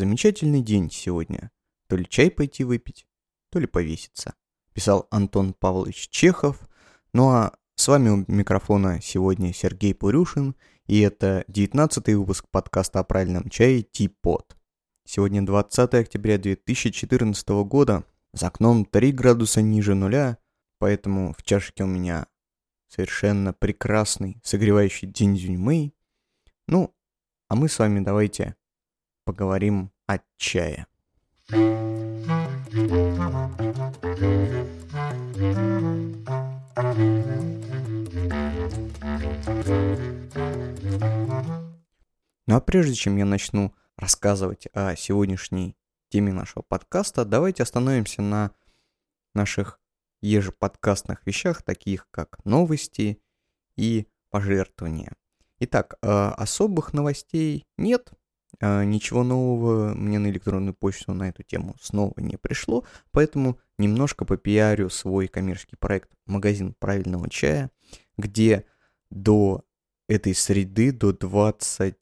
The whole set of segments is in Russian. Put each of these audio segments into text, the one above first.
замечательный день сегодня. То ли чай пойти выпить, то ли повеситься. Писал Антон Павлович Чехов. Ну а с вами у микрофона сегодня Сергей Пурюшин. И это 19-й выпуск подкаста о правильном чае Ти-Под. Сегодня 20 октября 2014 года. За окном 3 градуса ниже нуля. Поэтому в чашке у меня совершенно прекрасный согревающий дзинь-дзюнь-мэй. Ну, а мы с вами давайте поговорим о чае. Ну а прежде чем я начну рассказывать о сегодняшней теме нашего подкаста, давайте остановимся на наших ежеподкастных вещах, таких как новости и пожертвования. Итак, особых новостей нет. Ничего нового мне на электронную почту на эту тему снова не пришло, поэтому немножко попиарю свой коммерческий проект «Магазин правильного чая», где до этой среды, до 2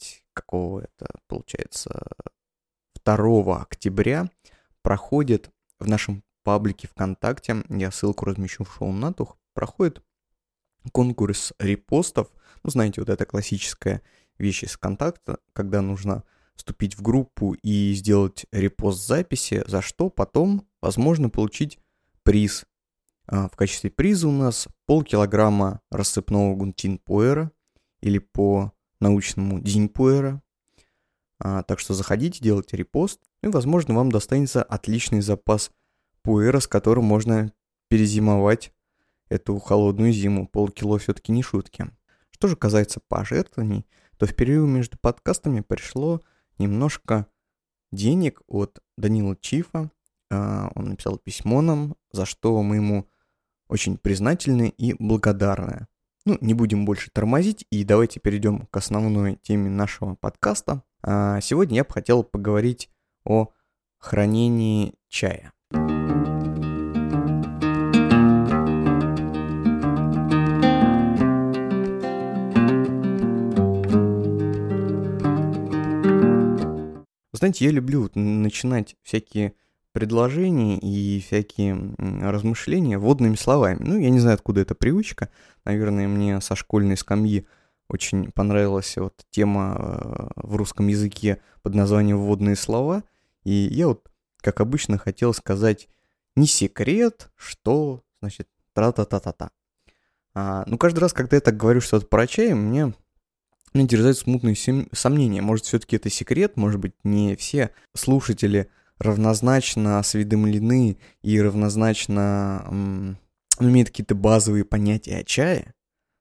октября проходит в нашем паблике ВКонтакте, я ссылку размещу в шоу-нотах, проходит конкурс репостов. Ну, знаете, вот это классическая вещь из ВКонтакта, когда нужно вступить в группу и сделать репост записи, за что потом возможно получить приз. В качестве приза у нас полкилограмма рассыпного гунтин-пуэра, или по-научному динь-пуэра. Так что заходите, делайте репост, и, возможно, вам достанется отличный запас пуэра, с которым можно перезимовать эту холодную зиму. Полкило все-таки не шутки. Что же касается пожертвований, то в перерыве между подкастами пришло немножко денег от Данила Чифа. Он написал письмо нам, за что мы ему очень признательны и благодарны. Ну, не будем больше тормозить, и давайте перейдем к основной теме нашего подкаста. Сегодня я бы хотел поговорить о хранении чая. Знаете, я люблю начинать всякие предложения и всякие размышления вводными словами. Ну, я не знаю, откуда эта привычка. Наверное, мне со школьной скамьи очень понравилась вот тема в русском языке под названием «вводные слова». И я вот, как обычно, хотел сказать не секрет, что, значит, тра-та-та-та-та. Ну, каждый раз, когда я так говорю что-то про чай, мне терзают смутные сомнения. Может, все-таки это секрет, может быть, не все слушатели равнозначно осведомлены и равнозначно имеют какие-то базовые понятия о чае.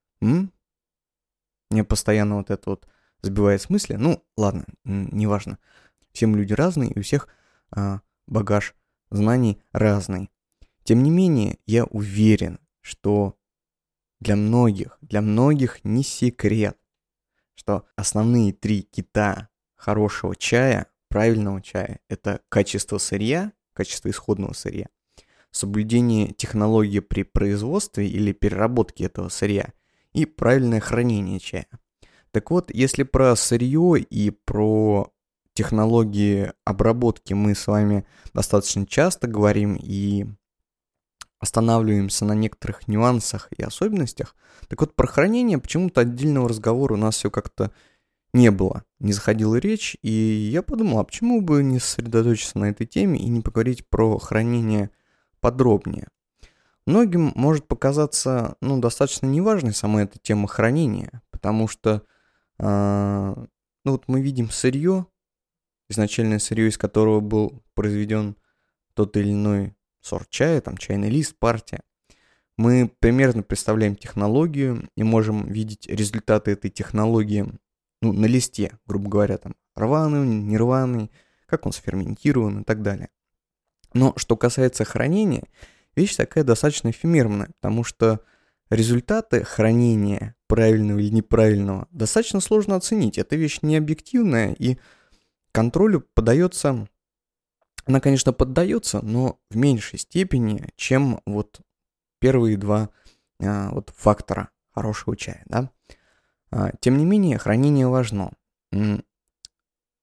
Меня постоянно вот это вот сбивает с мысли. Ну, ладно, неважно. Все мы люди разные, и у всех багаж знаний разный. Тем не менее, я уверен, что для многих не секрет, что основные 3 кита хорошего чая, правильного чая, это качество сырья, качество исходного сырья, соблюдение технологии при производстве или переработке этого сырья и правильное хранение чая. Так вот, если про сырье и про технологии обработки мы с вами достаточно часто говорим и останавливаемся на некоторых нюансах и особенностях, так вот про хранение почему-то отдельного разговора у нас все как-то не было, не заходила речь, и я подумал, а почему бы не сосредоточиться на этой теме и не поговорить про хранение подробнее. Многим может показаться, достаточно неважной сама эта тема хранения, потому что, вот мы видим сырье, изначальное сырье, из которого был произведен тот или иной сорт чая, там чайный лист, партия. Мы примерно представляем технологию и можем видеть результаты этой технологии, на листе, грубо говоря, там рваный, нерваный, как он сферментирован и так далее. Но что касается хранения, вещь такая достаточно эфемерная, потому что результаты хранения правильного или неправильного достаточно сложно оценить. Эта вещь не объективная, и контролю поддается, она, конечно, поддается, но в меньшей степени, чем вот первые 2 фактора хорошего чая, да. Тем не менее, хранение важно.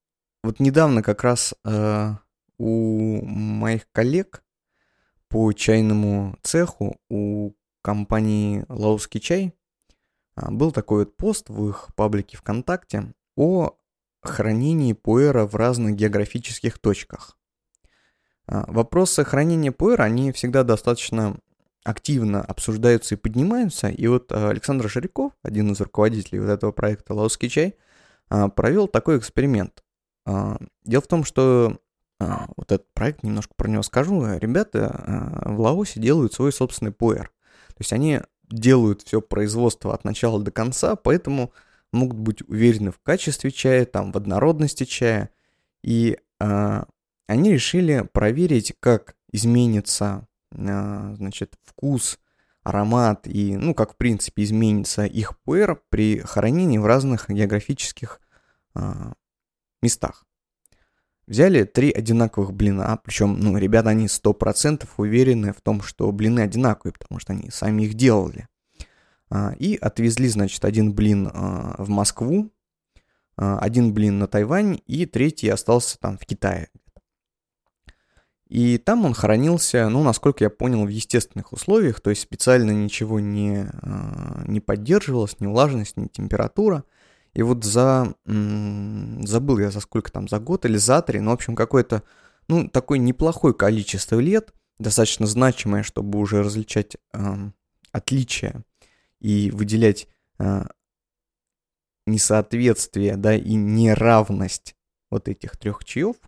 вот недавно как раз у моих коллег по чайному цеху, у компании «Лаоский чай», был такой вот пост в их паблике ВКонтакте о хранении пуэра в разных географических точках. Вопросы хранения пуэра, они всегда достаточно активно обсуждаются и поднимаются. И вот Александр Шариков, один из руководителей вот этого проекта «Лаоский чай», провел такой эксперимент. Дело в том, что вот этот проект, немножко про него скажу, ребята в Лаосе делают свой собственный пуэр. То есть они делают все производство от начала до конца, поэтому могут быть уверены в качестве чая, там, в однородности чая. И они решили проверить, как изменится, значит, вкус, аромат и, ну, как, в принципе, изменится их пуэр при хранении в разных географических местах. Взяли 3 одинаковых блина, причем, ну, ребята, они 100% уверены в том, что блины одинаковые, потому что они сами их делали. И отвезли, значит, один блин в Москву, один блин на Тайвань, и третий остался там в Китае. И там он хранился, ну, насколько я понял, в естественных условиях, то есть специально ничего не поддерживалось, ни влажность, ни температура. И вот забыл я за сколько там, за год или за 3, ну, в общем, какое-то, ну, такое неплохое количество лет, достаточно значимое, чтобы уже различать отличия и выделять несоответствие, да, и неравность вот этих 3 чаев.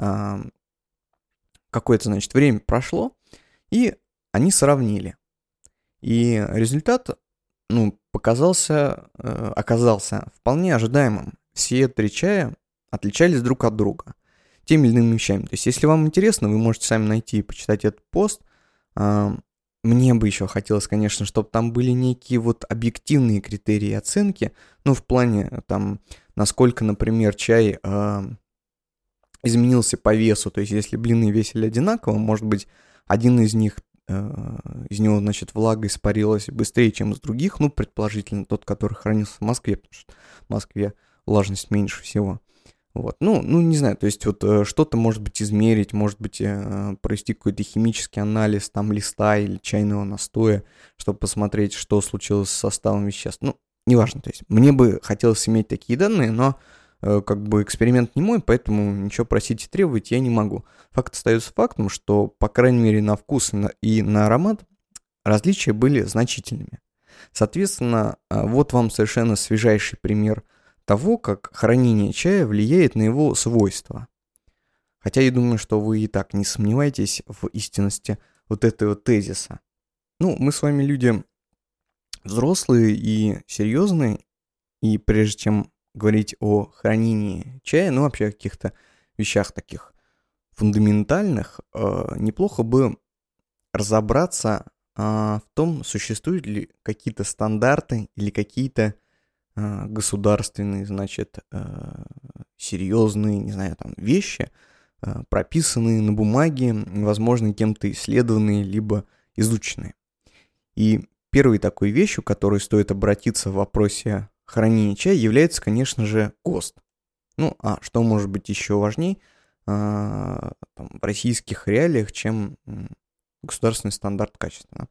Какое-то, значит, время прошло, и они сравнили. И результат, ну, оказался вполне ожидаемым. Все 3 чая отличались друг от друга теми или иными вещами. То есть, если вам интересно, вы можете сами найти и почитать этот пост. Мне бы еще хотелось, конечно, чтобы там были некие вот объективные критерии оценки, ну, в плане, там, насколько, например, чай изменился по весу. То есть, если блины весили одинаково, может быть, один из них, из него, значит, влага испарилась быстрее, чем из других, ну, предположительно, тот, который хранился в Москве, потому что в Москве влажность меньше всего. Вот, ну, не знаю, то есть вот что-то, может быть, измерить, может быть, провести какой-то химический анализ там листа или чайного настоя, чтобы посмотреть, что случилось с составом веществ. Ну, неважно, то есть мне бы хотелось иметь такие данные, но как бы эксперимент не мой, поэтому ничего просить и требовать я не могу. Факт остается фактом, что, по крайней мере, на вкус и на аромат различия были значительными. Соответственно, вот вам совершенно свежайший пример того, как хранение чая влияет на его свойства. Хотя я думаю, что вы и так не сомневаетесь в истинности вот этого тезиса. Ну, мы с вами люди взрослые и серьезные, и прежде чем говорить о хранении чая, ну, вообще о каких-то вещах таких фундаментальных, неплохо бы разобраться в том, существуют ли какие-то стандарты или какие-то государственные, значит, серьезные, не знаю, там, вещи, прописанные на бумаге, возможно, кем-то исследованные, либо изученные. И первой такой вещью, к которой стоит обратиться в вопросе хранения чая, является, конечно же, ГОСТ. Ну, а что может быть еще важнее в российских реалиях, чем государственный стандарт качества?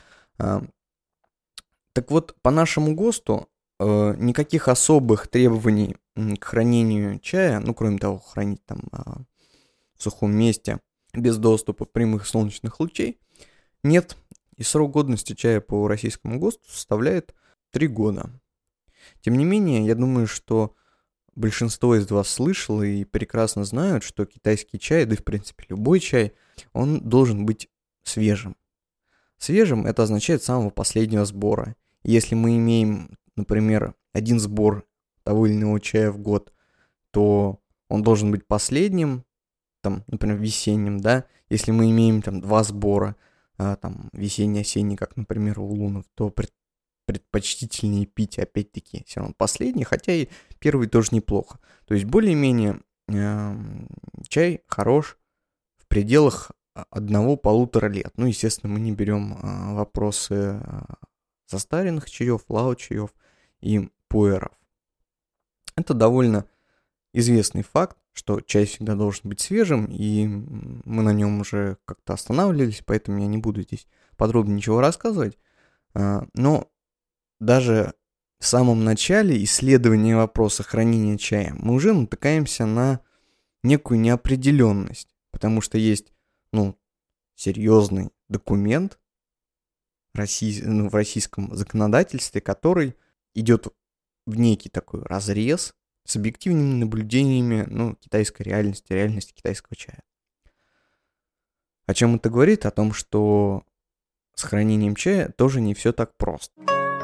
Так вот, по нашему ГОСТу никаких особых требований к хранению чая, ну, кроме того, хранить там в сухом месте, без доступа прямых солнечных лучей, нет. И срок годности чая по российскому ГОСТу составляет 3 года. Тем не менее, я думаю, что большинство из вас слышало и прекрасно знают, что китайский чай, да и в принципе любой чай, он должен быть свежим. Свежим это означает самого последнего сбора. Если мы имеем, например, один сбор того или иного чая в год, то он должен быть последним, там, например, весенним, да. Если мы имеем там 2 сбора, там, весенний-осенний, как, например, у лунов, то предпочтительнее пить, опять-таки, все равно последний, хотя и первый тоже неплохо. То есть, более-менее, чай хорош в пределах 1-1,5 лет. Ну, естественно, мы не берем вопросы застаренных чаев, лао-чаев и пуэров. Это довольно известный факт, что чай всегда должен быть свежим, и мы на нем уже как-то останавливались, поэтому я не буду здесь подробно ничего рассказывать. Но даже в самом начале исследования вопроса хранения чая мы уже натыкаемся на некую неопределенность, потому что есть, серьезный документ в российском законодательстве, который идет в некий такой разрез с объективными наблюдениями, китайской реальности китайского чая. О чем это говорит? О том, что с хранением чая тоже не все так просто.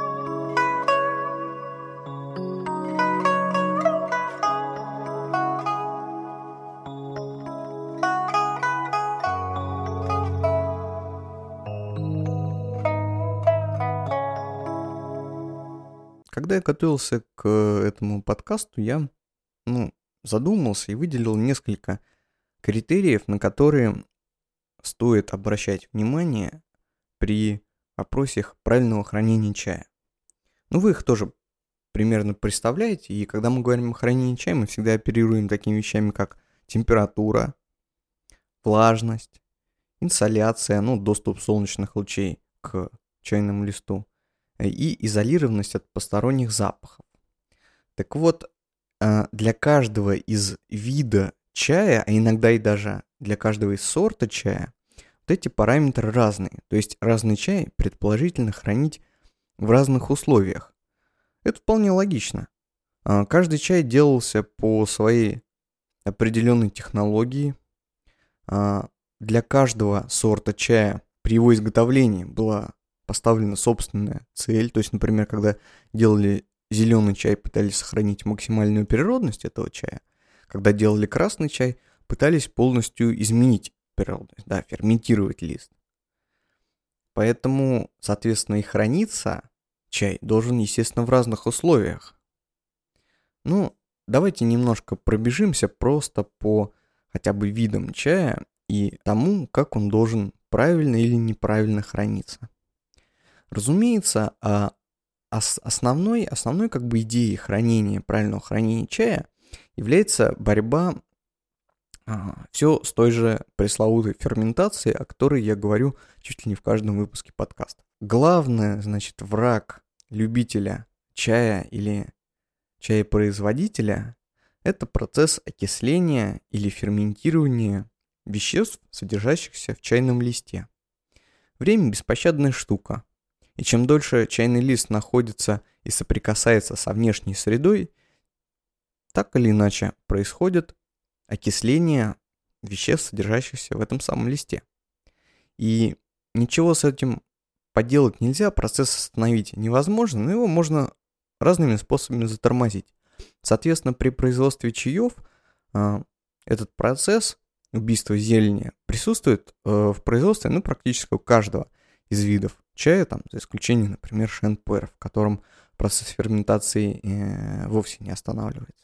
Когда я готовился к этому подкасту, я задумался и выделил несколько критериев, на которые стоит обращать внимание при вопросе правильного хранения чая. Вы их тоже примерно представляете, и когда мы говорим о хранении чая, мы всегда оперируем такими вещами, как температура, влажность, инсоляция, доступ солнечных лучей к чайному листу и изолированность от посторонних запахов. Так вот, для каждого из вида чая, а иногда и даже для каждого из сорта чая, вот эти параметры разные. То есть разный чай предположительно хранить в разных условиях. Это вполне логично. Каждый чай делался по своей определенной технологии. Для каждого сорта чая при его изготовлении была поставлена собственная цель. То есть, например, когда делали зеленый чай, пытались сохранить максимальную природность этого чая. Когда делали красный чай, пытались полностью изменить природность, ферментировать лист. Поэтому, соответственно, и храниться чай должен, естественно, в разных условиях. Давайте немножко пробежимся просто по хотя бы видам чая и тому, как он должен правильно или неправильно храниться. Разумеется, основной идеей правильного хранения чая является борьба все с той же пресловутой ферментацией, о которой я говорю чуть ли не в каждом выпуске подкаста. Главный, враг любителя чая или чаепроизводителя – это процесс окисления или ферментирования веществ, содержащихся в чайном листе. Время – беспощадная штука. И чем дольше чайный лист находится и соприкасается со внешней средой, так или иначе происходит окисление веществ, содержащихся в этом самом листе. И ничего с этим поделать нельзя, процесс остановить невозможно, но его можно разными способами затормозить. Соответственно, при производстве чаев этот процесс убийства зелени присутствует в производстве практически у каждого из видов чая, за исключением, например, шен-пуэр, в котором процесс ферментации вовсе не останавливается.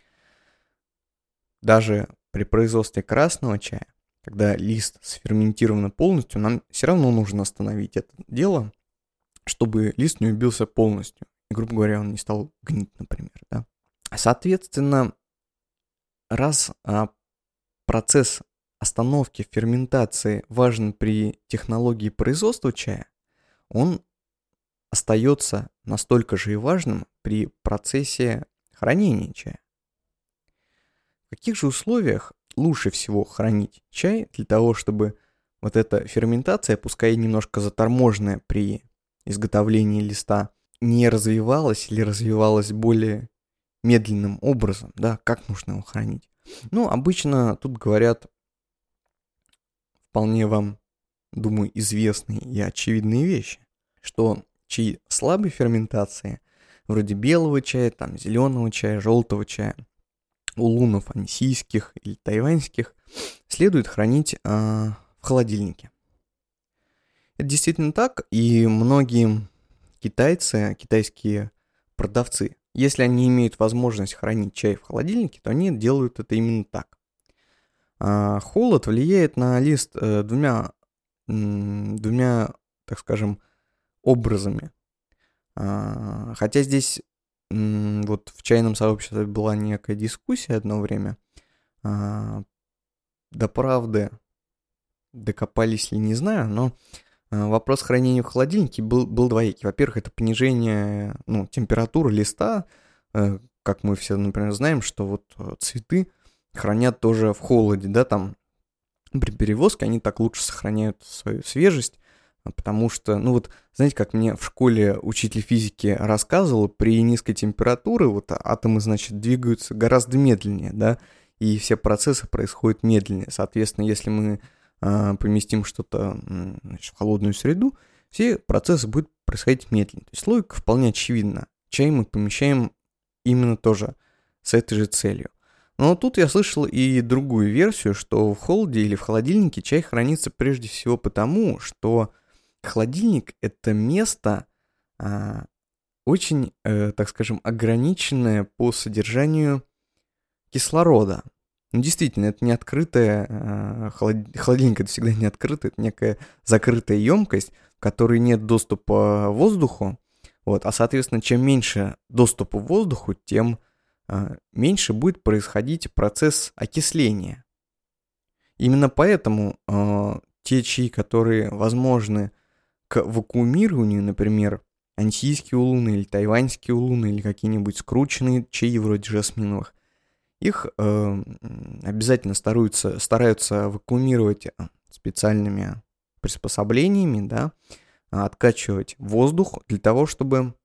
Даже при производстве красного чая, когда лист сферментирован полностью, нам все равно нужно остановить это дело, чтобы лист не убился полностью. И, грубо говоря, он не стал гнить, например. Соответственно, раз процесс остановки ферментации важен при технологии производства чая, он остается настолько же и важным при процессе хранения чая. В каких же условиях лучше всего хранить чай для того, чтобы вот эта ферментация, пускай немножко заторможенная при изготовлении листа, не развивалась или развивалась более медленным образом, как нужно его хранить? Обычно тут говорят вполне вам, думаю, известные и очевидные вещи, что чаи слабой ферментации, вроде белого чая, зеленого чая, желтого чая, улунов ансийских или тайваньских, следует хранить в холодильнике. Это действительно так, и многие китайские продавцы, если они имеют возможность хранить чай в холодильнике, то они делают это именно так. Холод влияет на лист двумя, так скажем, образами. Хотя здесь вот в чайном сообществе была некая дискуссия одно время До правды докопались ли, не знаю, но вопрос хранения в холодильнике был двоякий. Во-первых, это понижение температуры листа. Как мы все, например, знаем, что вот цветы хранят тоже в холоде, да, там при перевозке они так лучше сохраняют свою свежесть, потому что, знаете, как мне в школе учитель физики рассказывал, при низкой температуре вот атомы, значит, двигаются гораздо медленнее, да, и все процессы происходят медленнее. Соответственно, если мы поместим что-то в холодную среду, все процессы будут происходить медленно. То есть логика вполне очевидна. Чай мы помещаем именно тоже с этой же целью. Но тут я слышал и другую версию, что в холоде или в холодильнике чай хранится прежде всего потому, что холодильник — это место очень, так скажем, ограниченное по содержанию кислорода. Действительно, это не открытая, холодильник — это всегда не открытый, это некая закрытая емкость, в которой нет доступа к воздуху. Вот, а, соответственно, чем меньше доступа к воздуху, тем меньше будет происходить процесс окисления. Именно поэтому те чаи, которые возможны к вакуумированию, например, антийские улуны или тайваньские улуны или какие-нибудь скрученные чаи вроде жасминовых, их обязательно стараются вакуумировать специальными приспособлениями, да, откачивать воздух для того, чтобы,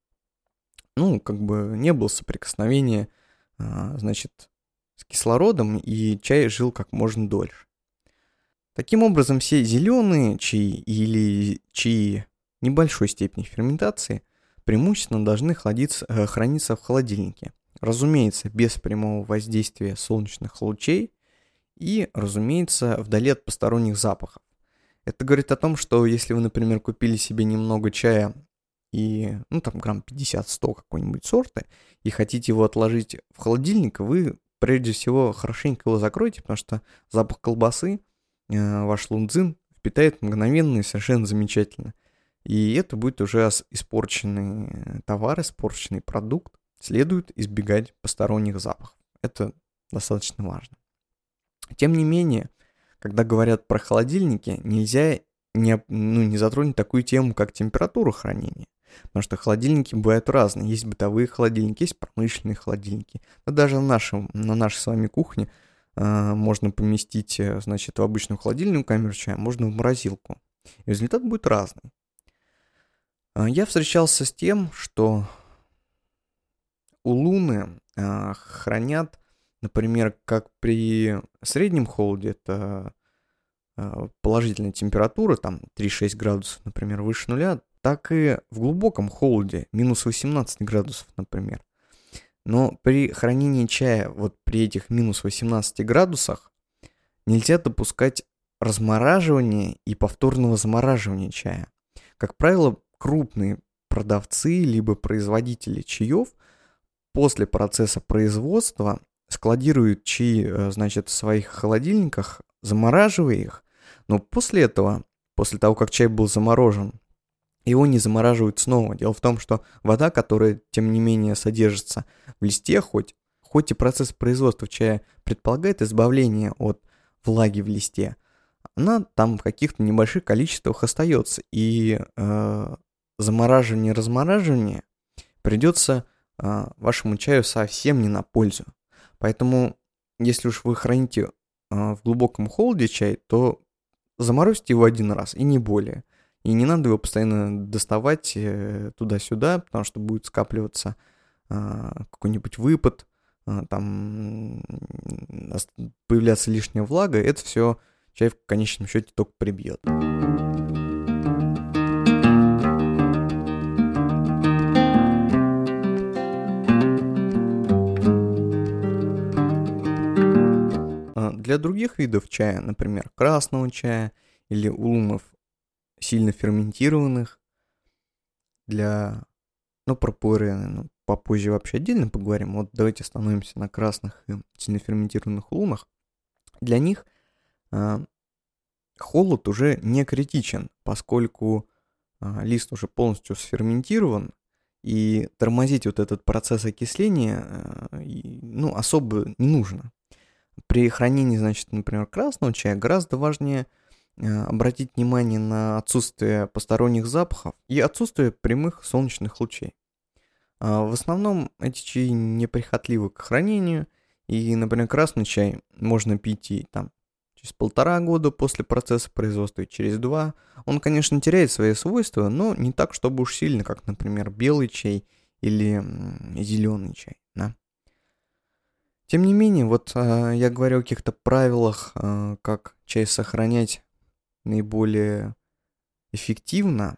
не было соприкосновения, значит, с кислородом, и чай жил как можно дольше. Таким образом, все зеленые чаи или чаи небольшой степени ферментации преимущественно должны храниться в холодильнике. Разумеется, без прямого воздействия солнечных лучей и, разумеется, вдали от посторонних запахов. Это говорит о том, что если вы, например, купили себе немного чая и, грамм 50-100 какой-нибудь сорта, и хотите его отложить в холодильник, вы, прежде всего, хорошенько его закройте, потому что запах колбасы ваш лунцзин впитает мгновенно и совершенно замечательно. И это будет уже испорченный товар, испорченный продукт. Следует избегать посторонних запахов. Это достаточно важно. Тем не менее, когда говорят про холодильники, нельзя не затронуть такую тему, как температура хранения. Потому что холодильники бывают разные. Есть бытовые холодильники, есть промышленные холодильники. Но даже на нашей с вами кухне можно поместить, значит, в обычную холодильную камеру чая, можно в морозилку. И результат будет разный. Я встречался с тем, что улуны хранят, например, как при среднем холоде, это положительная температура, там 3-6 градусов, например, выше нуля, так и в глубоком холоде, минус 18 градусов, например. Но при хранении чая вот при этих минус 18 градусах нельзя допускать размораживания и повторного замораживания чая. Как правило, крупные продавцы либо производители чаев после процесса производства складируют чаи, значит, в своих холодильниках, замораживая их, но после этого, после того, как чай был заморожен, его не замораживают снова. Дело в том, что вода, которая, тем не менее, содержится в листе, хоть и процесс производства чая предполагает избавление от влаги в листе, она там в каких-то небольших количествах остается, и замораживание-размораживание придется вашему чаю совсем не на пользу. Поэтому, если уж вы храните в глубоком холоде чай, то заморозьте его один раз и не более. И не надо его постоянно доставать туда-сюда, потому что будет скапливаться какой-нибудь выпад, там появляться лишняя влага. Это все чай в конечном счете только прибьет. Для других видов чая, например, красного чая или улунов сильно ферментированных, про пуэры попозже вообще отдельно поговорим. Вот давайте остановимся на красных и сильно ферментированных улунах. Для них холод уже не критичен, поскольку лист уже полностью сферментирован, и тормозить вот этот процесс окисления особо не нужно. при хранении, значит, например, красного чая гораздо важнее обратить внимание на отсутствие посторонних запахов и отсутствие прямых солнечных лучей. В основном эти чаи неприхотливы к хранению, и, например, красный чай можно пить и там через 1,5 года после процесса производства, и через 2. Он, конечно, теряет свои свойства, но не так, чтобы уж сильно, как, например, белый чай или зеленый чай. Да? Тем не менее, вот я говорю о каких-то правилах, как чай сохранять наиболее эффективно.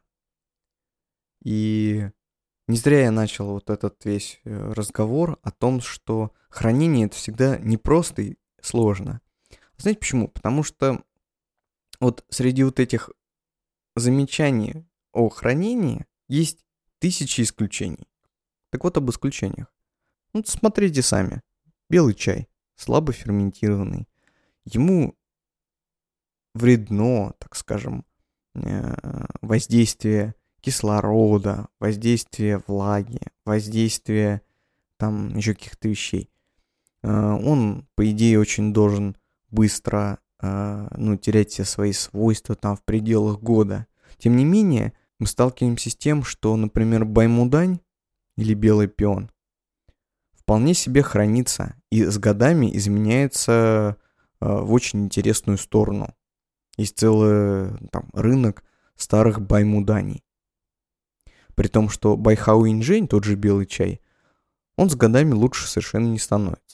И не зря я начал вот этот весь разговор о том, что хранение это всегда непросто и сложно. Знаете почему? Потому что вот среди вот этих замечаний о хранении есть тысячи исключений. Так вот об исключениях. Вот смотрите сами. Белый чай, слабо ферментированный. Ему вредно, так скажем, воздействие кислорода, воздействие влаги, воздействие там еще каких-то вещей. Он, по идее, очень должен быстро терять все свои свойства там в пределах года. Тем не менее, мы сталкиваемся с тем, что, например, баймудань или белый пион вполне себе хранится и с годами изменяется в очень интересную сторону. Есть целый рынок старых баймуданий. При том, что байхао инжэнь, тот же белый чай, он с годами лучше совершенно не становится.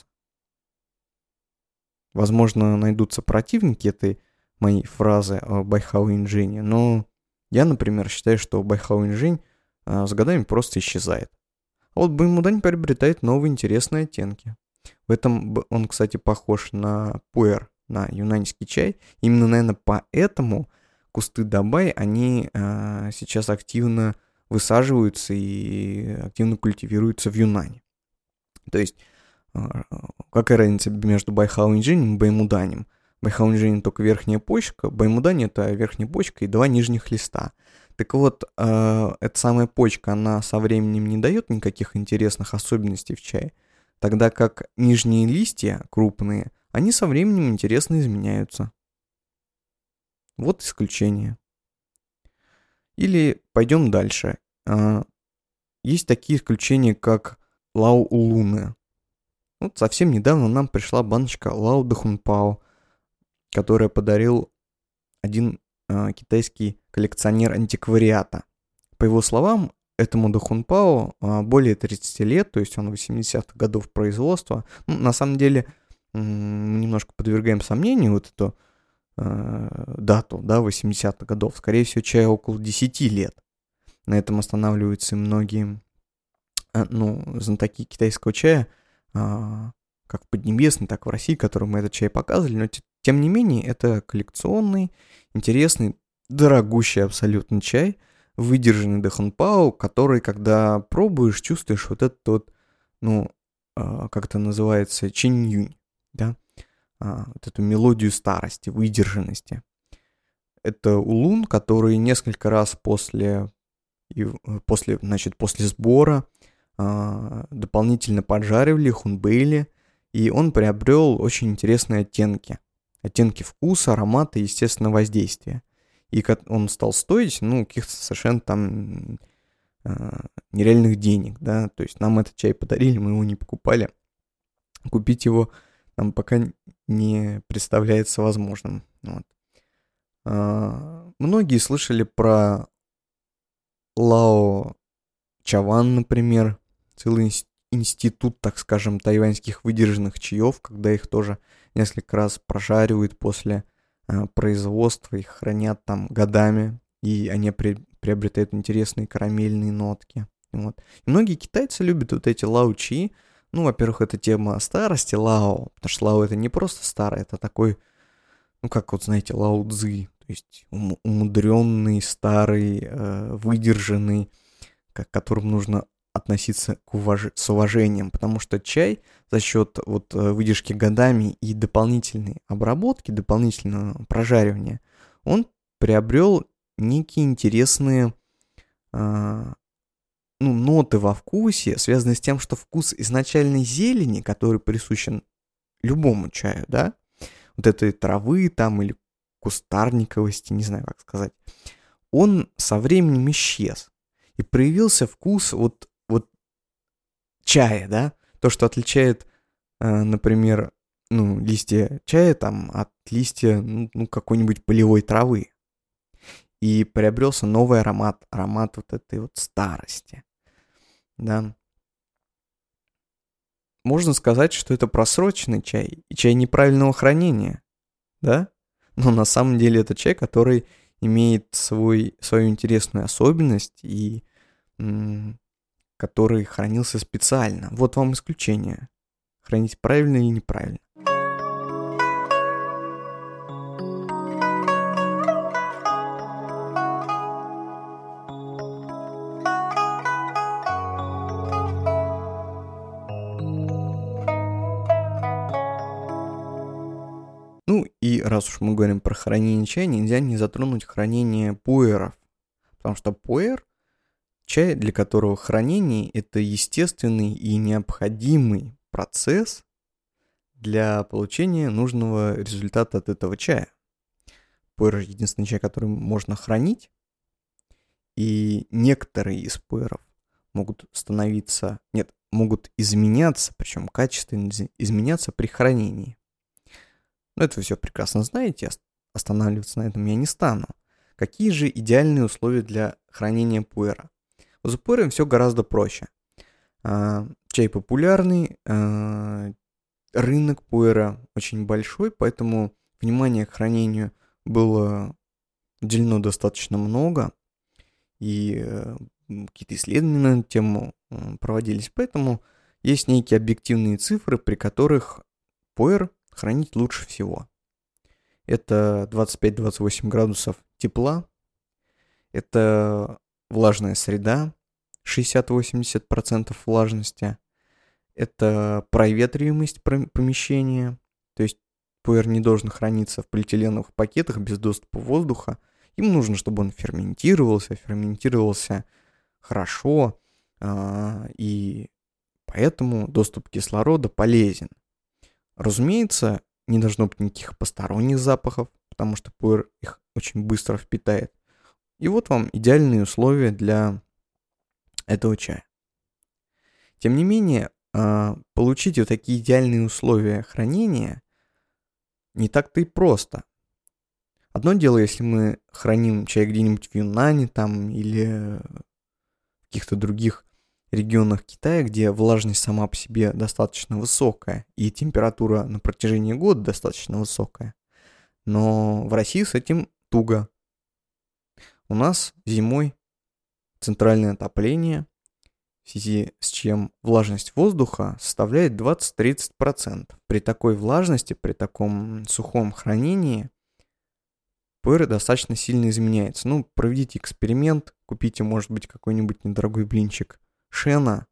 Возможно, найдутся противники этой моей фразы о байхао инжэне, но я, например, считаю, что байхао инжэнь с годами просто исчезает. А вот баймудань приобретает новые интересные оттенки. В этом он, кстати, похож на пуэр, на юнаньский чай. Именно, наверное, поэтому кусты дабай, они сейчас активно высаживаются и активно культивируются в Юнане. То есть, какая разница между байхао инжэнем и баймуданем? Байхао инжэнь только верхняя почка, баймудань это верхняя почка и 2 нижних листа. Так вот, эта самая почка, она со временем не дает никаких интересных особенностей в чае, тогда как нижние листья, крупные, они со временем интересно изменяются. Вот исключение. Или пойдем дальше. Есть такие исключения, как лао улуны. Вот совсем недавно нам пришла баночка лао дахунпао, которую подарил один китайский коллекционер антиквариата. По его словам, этому дахунпао более 30 лет, то есть он 80-х годов производства. На самом деле, мы немножко подвергаем сомнению вот эту дату, 80-х годов. Скорее всего, чаю около 10 лет. На этом останавливаются многие знатоки китайского чая, как в Поднебесной, так и в России, которым мы этот чай показывали. Но тем не менее, это коллекционный, интересный, дорогущий абсолютно чай, выдержанный дахунпао, который, когда пробуешь, чувствуешь вот этот вот, как это называется, чинь-юнь, да? Вот эту мелодию старости, выдержанности. Это улун, который несколько раз после сбора дополнительно поджаривали, хунбэйли, и он приобрел очень интересные оттенки. Оттенки вкуса, аромата и, естественно, воздействия. И он стал стоить, каких-то совершенно там нереальных денег, да, то есть нам этот чай подарили, мы его не покупали. Купить его нам пока не представляется возможным. Вот. Многие слышали про лао чаван, например, целый институт, так скажем, тайваньских выдержанных чаев, когда их тоже несколько раз прожаривают после производства, их хранят там годами, и они приобретают интересные карамельные нотки. Вот. И многие китайцы любят вот эти лао-чи. Во-первых, это тема старости лао, потому что лао это не просто старый, это такой, лао-цзы, то есть умудренный, старый, выдержанный, к которому нужно относиться с уважением, потому что чай за счет выдержки годами и дополнительной обработки, дополнительного прожаривания, он приобрел некие интересные ноты во вкусе, связанные с тем, что вкус изначальной зелени, который присущен любому чаю, да, вот этой травы там или кустарниковости, не знаю, как сказать, он со временем исчез. И проявился вкус вот чая, да, то, что отличает, например, листья чая там от листья, какой-нибудь полевой травы. И приобрелся новый аромат вот этой вот старости, да. Можно сказать, что это просроченный чай и чай неправильного хранения, да? Но на самом деле это чай, который имеет свою интересную особенность и который хранился специально. Вот вам исключение. Хранить правильно или неправильно. И раз уж мы говорим про хранение чая, нельзя не затронуть хранение пуэров. Потому что пуэр, чай, для которого хранение – это естественный и необходимый процесс для получения нужного результата от этого чая. Пуэр – единственный чай, который можно хранить. И некоторые из пуэров могут изменяться, причем качественно изменяться при хранении. Это вы все прекрасно знаете, останавливаться на этом я не стану. Какие же идеальные условия для хранения пуэра? За пуэром все гораздо проще. Чай популярный, рынок пуэра очень большой, поэтому внимания к хранению было уделено достаточно много, и какие-то исследования на эту тему проводились, поэтому есть некие объективные цифры, при которых пуэр хранить лучше всего. Это 25-28 градусов тепла, это влажная среда, 60-80% влажности, это проветриваемость помещения, то есть пуэр не должен храниться в полиэтиленовых пакетах без доступа воздуха, им нужно, чтобы он ферментировался хорошо, и поэтому доступ кислорода полезен. Разумеется, не должно быть никаких посторонних запахов, потому что пуэр их очень быстро впитает. И вот вам идеальные условия для этого чая. Тем не менее, получить вот такие идеальные условия хранения не так-то и просто. Одно дело, если мы храним чай где-нибудь в Юнане там, или в каких-то других регионах Китая, где влажность сама по себе достаточно высокая и температура на протяжении года достаточно высокая. Но в России с этим туго. У нас зимой центральное отопление, в связи с чем влажность воздуха составляет 20-30%. При такой влажности, при таком сухом хранении пуэр достаточно сильно изменяется. Проведите эксперимент, купите, может быть, какой-нибудь недорогой блинчик шена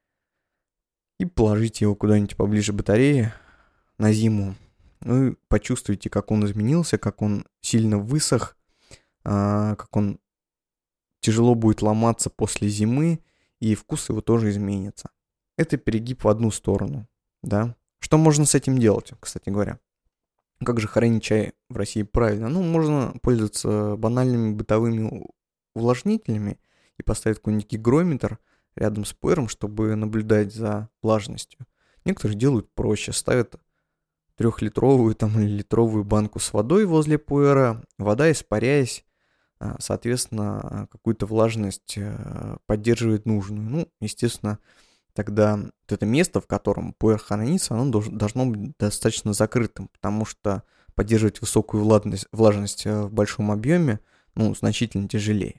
и положите его куда-нибудь поближе к батарее на зиму. И почувствуйте, как он изменился, как он сильно высох, как он тяжело будет ломаться после зимы, и вкус его тоже изменится. Это перегиб в одну сторону, да. Что можно с этим делать, кстати говоря? Как же хранить чай в России правильно? Можно пользоваться банальными бытовыми увлажнителями и поставить какой-нибудь гигрометр рядом с пуэром, чтобы наблюдать за влажностью. Некоторые делают проще, ставят 3-литровую или литровую банку с водой возле пуэра, вода, испаряясь, соответственно, какую-то влажность поддерживает нужную. Естественно, тогда вот это место, в котором пуэр хранится, оно должно быть достаточно закрытым, потому что поддерживать высокую влажность в большом объеме, значительно тяжелее.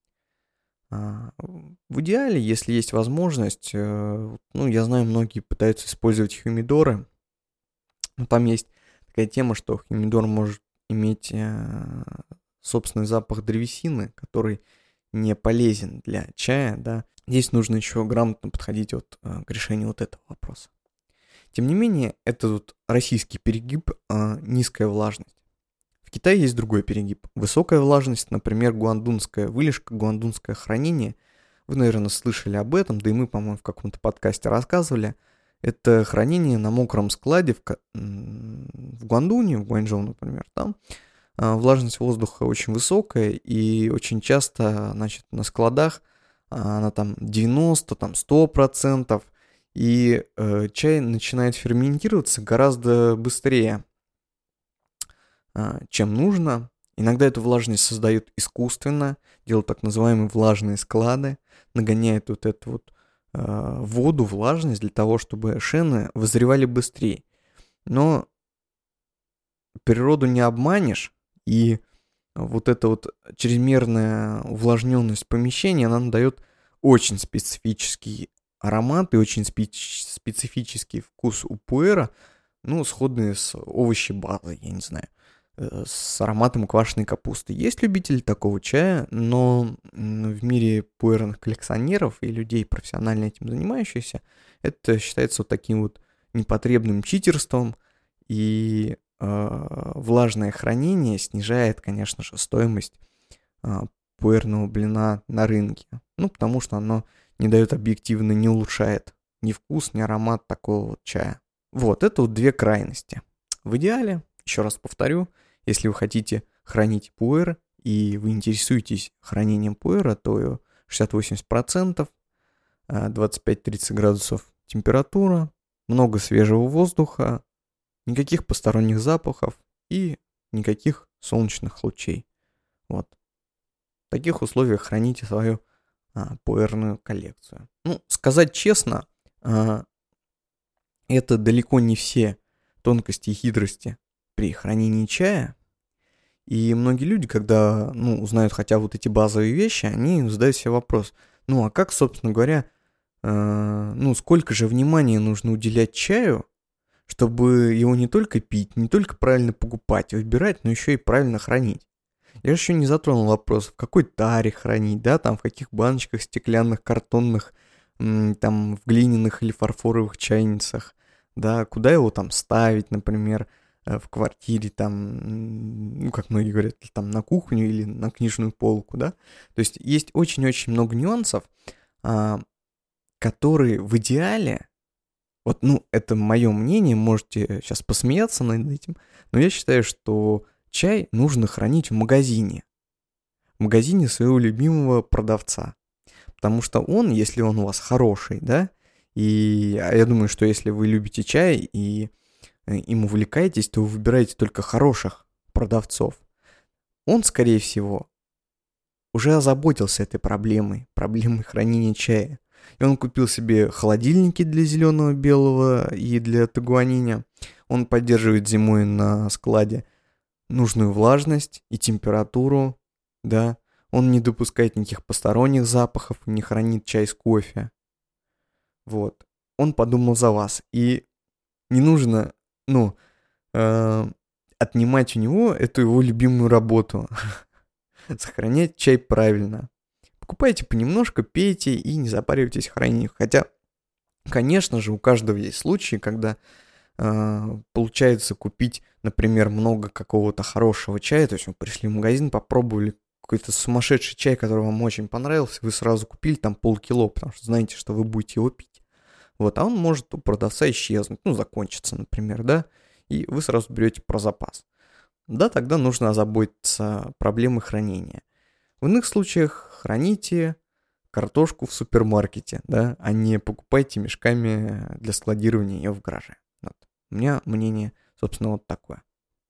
В идеале, если есть возможность, я знаю, многие пытаются использовать хумидоры. Там есть такая тема, что хумидор может иметь собственный запах древесины, который не полезен для чая, да. Здесь нужно еще грамотно подходить к решению этого вопроса. Тем не менее, это российский перегиб, низкая влажность. В Китае есть другой перегиб. Высокая влажность, например, гуандунская вылежка, гуандунское хранение. Вы, наверное, слышали об этом, да и мы, по-моему, в каком-то подкасте рассказывали. Это хранение на мокром складе в Гуандуне, в Гуанчжоу, например. Там влажность воздуха очень высокая, и очень часто, значит, на складах она там 90, там 100%, и чай начинает ферментироваться гораздо быстрее, чем нужно. Иногда эту влажность создают искусственно, делают так называемые влажные склады, нагоняют вот эту вот воду, влажность для того, чтобы шены вызревали быстрее. Но природу не обманешь, и вот эта вот чрезмерная увлажненность помещения, она дает очень специфический аромат и очень специфический вкус у пуэра, ну, сходные с овощебазой, я не знаю, с ароматом квашеной капусты. Есть любители такого чая, но в мире пуэрных коллекционеров и людей, профессионально этим занимающихся, это считается вот таким вот непотребным читерством, и влажное хранение снижает, конечно же, стоимость пуэрного блина на рынке. Ну, потому что оно не дает объективно, не улучшает ни вкус, ни аромат такого вот чая. Вот, это вот две крайности. В идеале, еще раз повторю, если вы хотите хранить пуэр, и вы интересуетесь хранением пуэра, то 60-80%, 25-30 градусов температура, много свежего воздуха, никаких посторонних запахов и никаких солнечных лучей. Вот. В таких условиях храните свою пуэрную коллекцию. Ну, сказать честно, это далеко не все тонкости и хитрости при хранении чая. И многие люди, когда узнают хотя вот эти базовые вещи, они задают себе вопрос, а как, собственно говоря, сколько же внимания нужно уделять чаю, чтобы его не только пить, не только правильно покупать и выбирать, но еще и правильно хранить. Я же еще не затронул вопрос, в какой таре хранить, да, там в каких баночках стеклянных, картонных, там в глиняных или фарфоровых чайницах, да, куда его там ставить, например, в квартире, там, как многие говорят, там на кухню или на книжную полку, да. То есть есть очень-очень много нюансов, которые в идеале, вот, это мое мнение, можете сейчас посмеяться над этим, но я считаю, что чай нужно хранить в магазине своего любимого продавца, потому что он, если он у вас хороший, да, и я думаю, что если вы любите чай и им увлекаетесь, то вы выбираете только хороших продавцов, он, скорее всего, уже озаботился этой проблемой хранения чая. И он купил себе холодильники для зеленого, белого и для тагуаниня. Он поддерживает зимой на складе нужную влажность и температуру, да. Он не допускает никаких посторонних запахов, не хранит чай с кофе. Вот. Он подумал за вас. И не нужно, отнимать у него эту его любимую работу. Сохранять чай правильно. Покупайте понемножку, пейте и не запаривайтесь хранением. Хотя, конечно же, у каждого есть случаи, когда получается купить, например, много какого-то хорошего чая. То есть вы пришли в магазин, попробовали какой-то сумасшедший чай, который вам очень понравился, вы сразу купили там полкило, потому что знаете, что вы будете его пить. Вот, а он может у продавца исчезнуть, закончиться, например, да, и вы сразу берете про запас. Да, тогда нужно озаботиться проблемой хранения. В иных случаях храните картошку в супермаркете, да, а не покупайте мешками для складирования ее в гараже. Вот. У меня мнение, собственно, вот такое.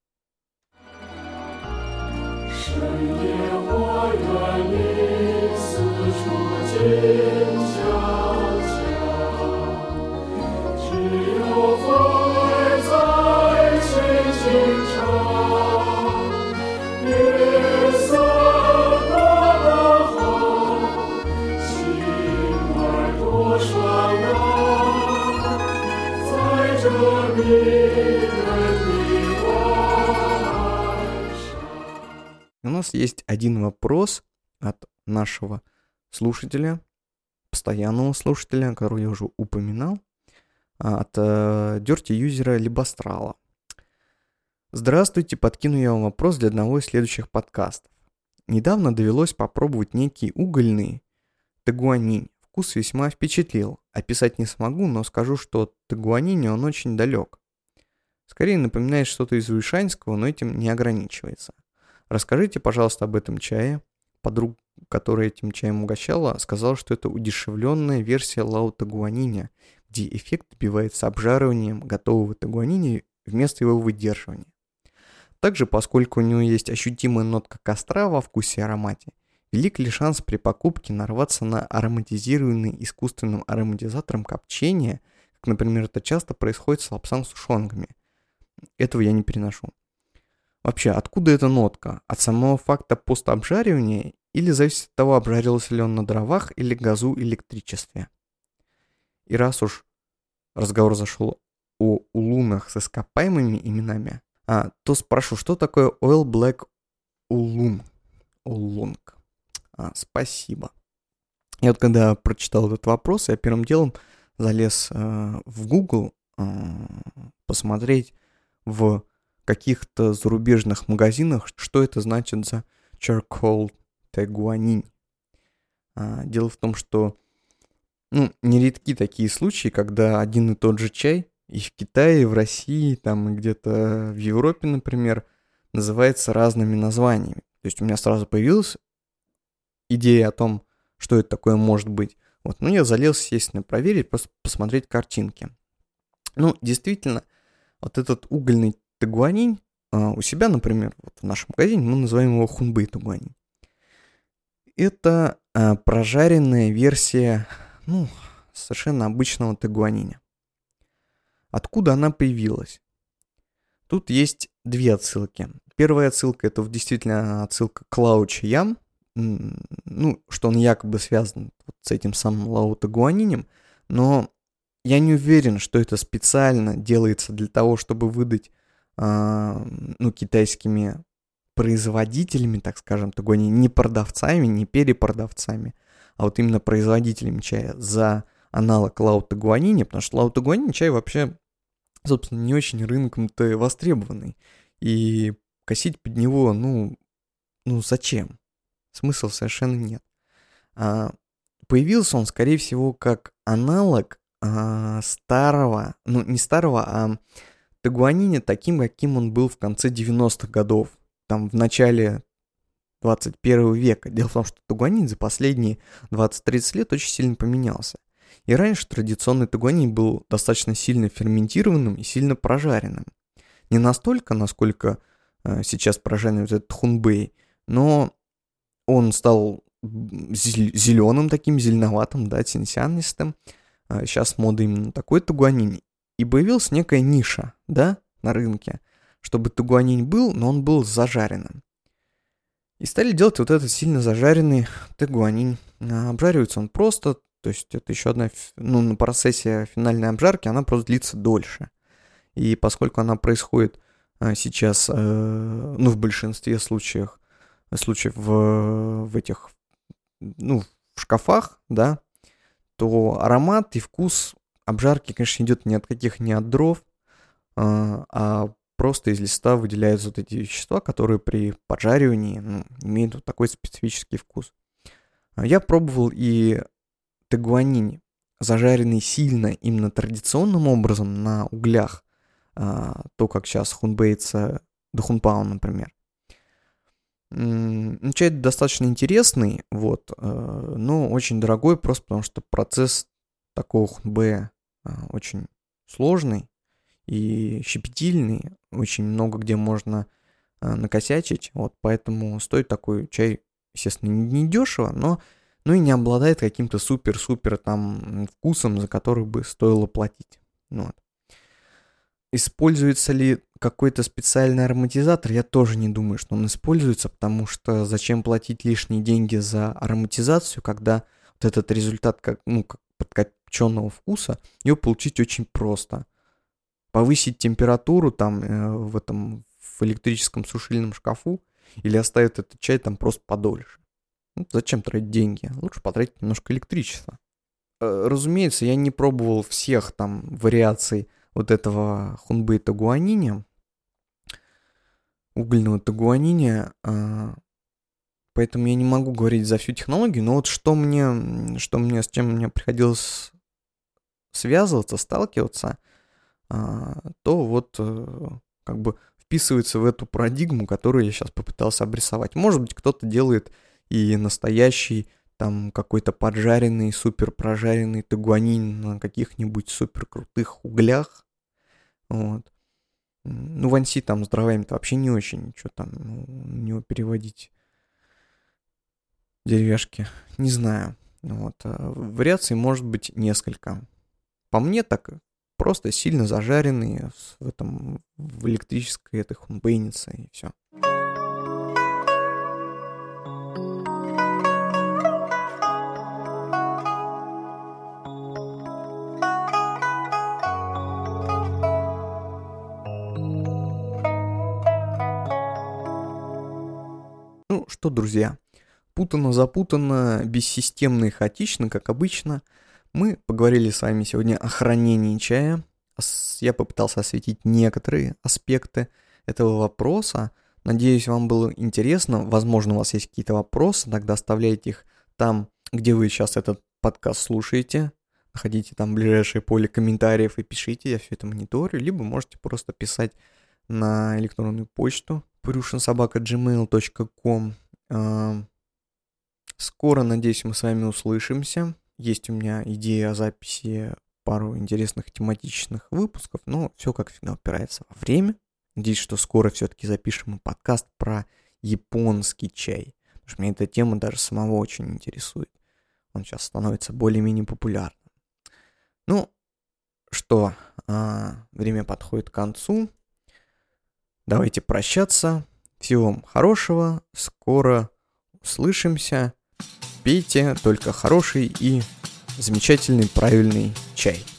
У нас есть один вопрос от нашего слушателя, постоянного слушателя, которого я уже упоминал, от дёрти-юзера Либострала. Здравствуйте, подкину я вам вопрос для одного из следующих подкастов. Недавно довелось попробовать некий угольный тагуанинь. вкус весьма впечатлил. Описать не смогу, но скажу, что от тагуанини он очень далек. Скорее напоминает что-то из уишаньского, но этим не ограничивается. Расскажите, пожалуйста, об этом чае. Подруга, которая этим чаем угощала, сказала, что это удешевленная версия лао тагуаниня, где эффект добивается обжариванием готового тагуанини вместо его выдерживания. Также, поскольку у него есть ощутимая нотка костра во вкусе и аромате, велик ли шанс при покупке нарваться на ароматизированный искусственным ароматизатором копчение, как, например, это часто происходит с лапсан-сушонгами. Этого я не переношу. Вообще, откуда эта нотка? От самого факта постообжаривания или зависит от того, обжарился ли он на дровах или газу электричестве? И раз уж разговор зашел о улунах с ископаемыми именами, то спрошу, что такое Oil Black Ulung? Улунг. Спасибо. Я вот когда прочитал этот вопрос, я первым делом залез в Google посмотреть в каких-то зарубежных магазинах, что это значит за charcoal тагуанинь. Дело в том, что нередки такие случаи, когда один и тот же чай и в Китае, и в России, там и где-то в Европе, например, называется разными названиями. То есть у меня сразу появилась идея о том, что это такое может быть. Вот, я залез, естественно, проверить, просто посмотреть картинки. Действительно, вот этот угольный тагуанинь у себя, например, вот в нашем магазине мы называем его хунбэй тагуанинь. Это прожаренная версия, совершенно обычного тагуаниня. Откуда она появилась? Тут есть две отсылки. Первая отсылка — это действительно отсылка к Лао Чаям, что он якобы связан вот с этим самым Лао тагуанинем, но я не уверен, что это специально делается для того, чтобы выдать китайскими производителями, так скажем, тагуанинь, не продавцами, не перепродавцами, а вот именно производителями чая за аналог лао тагуаниня, потому что лао тагуанинь чай вообще, собственно, не очень рынком-то востребованный. И косить под него, зачем? Смысла совершенно нет. Появился он, скорее всего, как аналог старого, не старого, а тагуаниня таким, каким он был в конце 90-х годов, там в начале 21 века. Дело в том, что тагуанинь за последние 20-30 лет очень сильно поменялся. И раньше традиционный тагуанинь был достаточно сильно ферментированным и сильно прожаренным. Не настолько, насколько сейчас прожаренный вот этот хунбэй, но он стал зеленым таким, зеленоватым, тянсянистым. Сейчас мода именно такой тагуанинь. И появилась некая ниша, на рынке, чтобы тагуанинь был, но он был зажаренным. И стали делать вот этот сильно зажаренный тагуанинь. Обжаривается он просто, то есть это еще одна, на процессе финальной обжарки она просто длится дольше. И поскольку она происходит сейчас, в большинстве случаев в этих, в шкафах, то аромат и вкус обжарки, конечно, идет не от дров, а просто из листа выделяются вот эти вещества, которые при поджаривании имеют вот такой специфический вкус. Я пробовал и тагуанинь, зажаренный сильно именно традиционным образом на углях, то, как сейчас хунбэйца дохунпао, например. Чай достаточно интересный, но очень дорогой, просто потому что процесс такого хунбэя очень сложный и щепетильный, очень много где можно накосячить, поэтому стоит такой чай, естественно, не дешево, но и не обладает каким-то супер-супер там вкусом, за который бы стоило платить. Используется ли какой-то специальный ароматизатор? Я тоже не думаю, что он используется, потому что зачем платить лишние деньги за ароматизацию, когда вот этот результат как подкопченного вкуса, его получить очень просто. Повысить температуру в электрическом сушильном шкафу или оставить этот чай там просто подольше. Зачем тратить деньги? Лучше потратить немножко электричества. Разумеется, я не пробовал всех там вариаций вот этого хунбэй тагуаниня, угольного тагуаниня, поэтому я не могу говорить за всю технологию, но вот с чем мне приходилось связываться, сталкиваться, то вот как бы вписывается в эту парадигму, которую я сейчас попытался обрисовать. Может быть, кто-то делает и настоящий там какой-то поджаренный, супер прожаренный тагуанин на каких-нибудь супер крутых углях. Вот. Ну, Ванси там с дровами-то вообще не очень, что там у него переводить деревяшки, не знаю. Вот. Вариаций может быть несколько. По мне так просто сильно зажаренные в электрической этой хунбейнице и все. Ну что, друзья, путано-запутанно, бессистемно и хаотично, как обычно. Мы поговорили с вами сегодня о хранении чая. Я попытался осветить некоторые аспекты этого вопроса. Надеюсь, вам было интересно. Возможно, у вас есть какие-то вопросы, тогда оставляйте их там, где вы сейчас этот подкаст слушаете. Находите там ближайшее поле комментариев и пишите, я все это мониторю. Либо можете просто писать на электронную почту purushinsobaka@gmail.com. Скоро, надеюсь, мы с вами услышимся. Есть у меня идея о записи пару интересных тематичных выпусков, но все, как всегда, упирается во время. Надеюсь, что скоро все-таки запишем подкаст про японский чай, потому что меня эта тема даже самого очень интересует. Он сейчас становится более-менее популярным. Ну, что, время подходит к концу. Давайте прощаться. Всего вам хорошего. Скоро услышимся. Пейте только хороший и замечательный, правильный чай.